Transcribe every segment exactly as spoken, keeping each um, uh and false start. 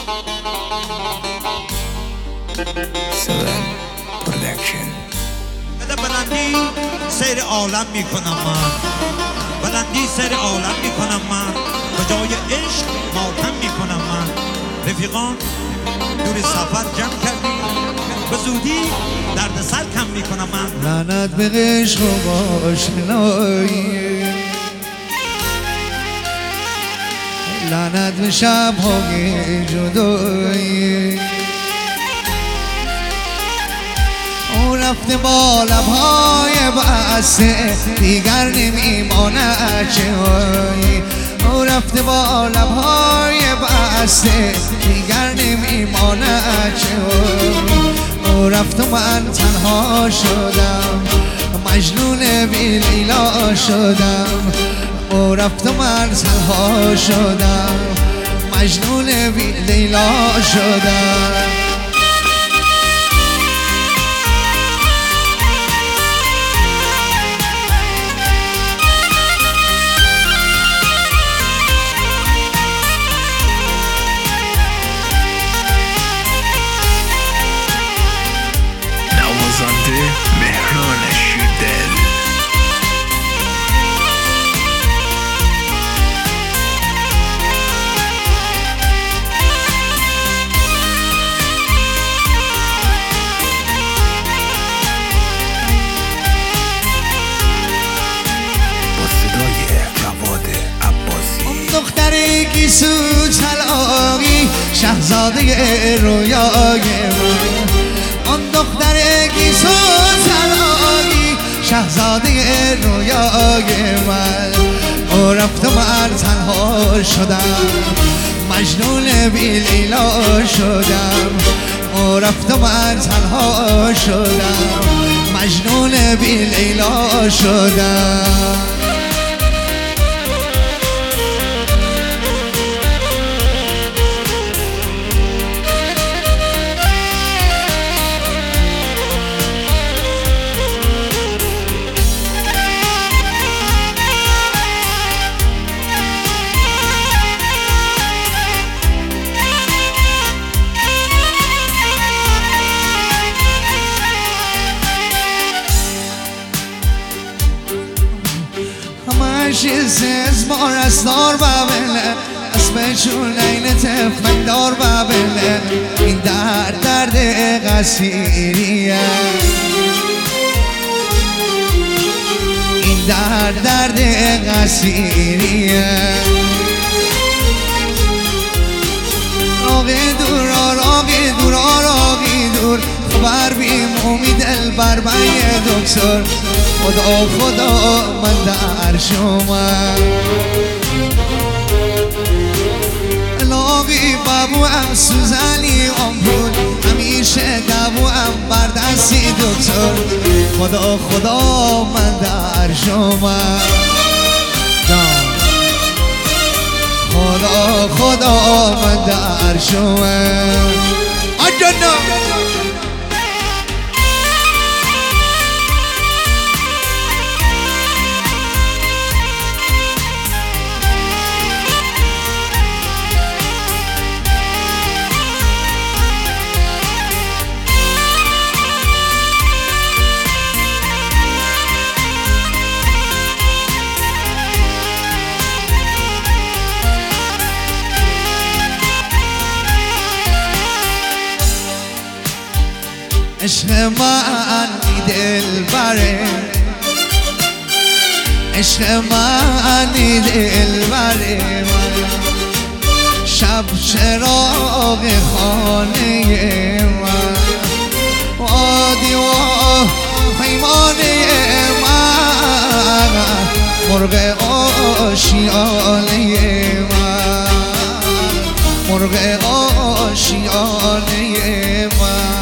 سون پرودکشن. بده بلندی سیر عالم میکنم من، بلندی سیر عالم میکنم من، به جای عشق ماتم میکنم من. رفیقان دور سفر جمع کردی، به زودی درد سر کم میکنم من. لعنت به عشق و آشنایی، لعنت به شب‌های جدایی. اون رفته با لب‌های بسته دیگر نمیماند چهایی. اون رفته با لب‌های بسته دیگر نمیماند چهایی. اون رفت و من تنها شدم، مجنون بی لیلا شدم. او رفت و من تنها شدم، مجنون بی لیلا شدم. نوازنده مهران شیردل. دختر گیسو طلاقی شهزاده رویای من. آن دختر گیسو طلاقی شهزاده رویای من. او رفت و من تنها شدم، مجنون بی لیلا شدم. او رفت و من تنها شدم، مجنون بی لیلا شدم. شیز مار از نار ببله، اسم چونین تفنگ دار ببله. این درد درد قصیریه، این درد درد قصیریه. راقی دور راقی دور راقی دور، خبر بیم امید دل بر بای دکتر. خدا خدا من در شما لاغی بابو ام سوزنی امپول، همیشه گبو ام بر دستی دکتر. خدا خدا من در شما، خدا خدا من در شما. آجانا عشق من دل بره، عشق من دل بره من. شب چراغ خانه من، وادی و پیمانه من. مرغ آشیانه من، مرغ آشیانه من.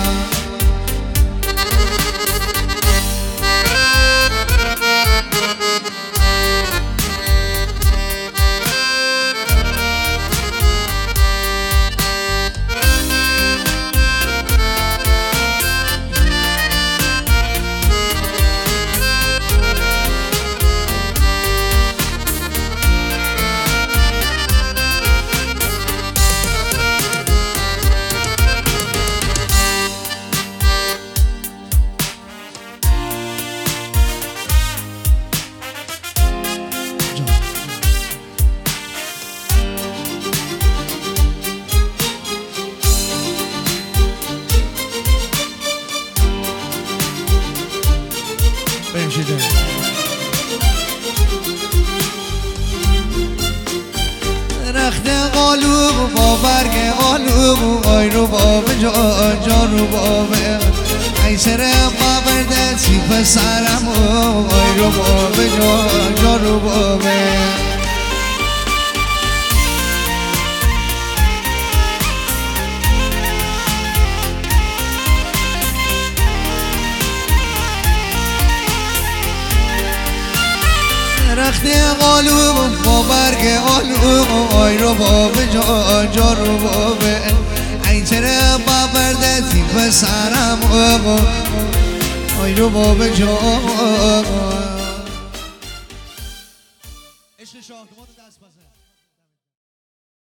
درخت قالوب با برگ قالوب آی رو بابه جان جان رو بابه ای سر بابر دستی پسرم آی رو بابه جان جان رو بابه درخت قالوب با برگ قالوب آی رو بابه جان جان رو بابه ای چرا بابردتی پسرم آی رو بابه جان عشق شاهدمان دست بزن